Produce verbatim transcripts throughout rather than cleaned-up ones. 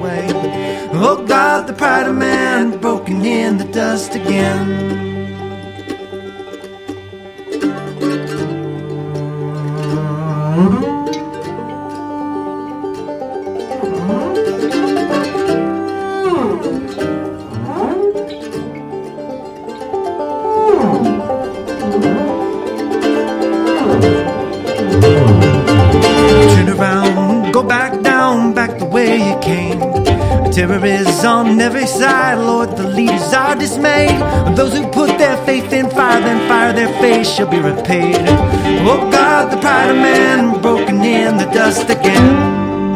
away. Oh God, the pride of man broken in the dust again. Turn around, go back down, back the way you came. Terror is on every side, Lord, the leaders are dismayed. Those who put their faith in fire, then fire their face shall be repaid. Oh God, the pride of man broken in the dust again.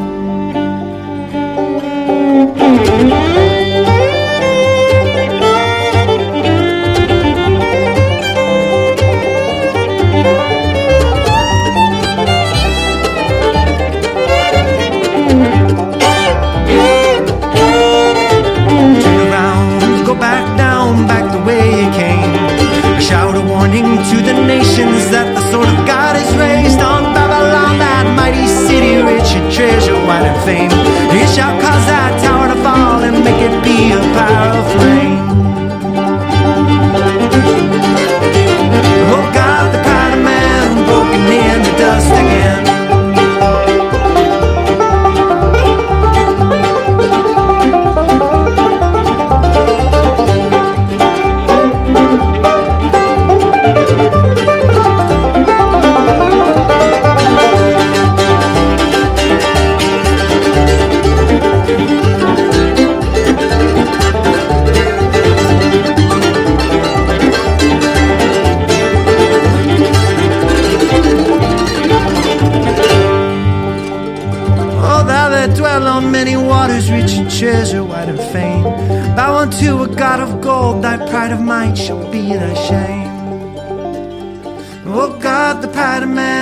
To the nations that the sword of God is raised on Babylon, that mighty city, rich in treasure, wide in fame. It shall cause that tower to fall and make it be a pyre of flame. Oh God, the pride of man broken in the dust again. Treasure wide and fame, bow unto a God of gold, thy pride of might shall be thy shame. Oh God, the pride of man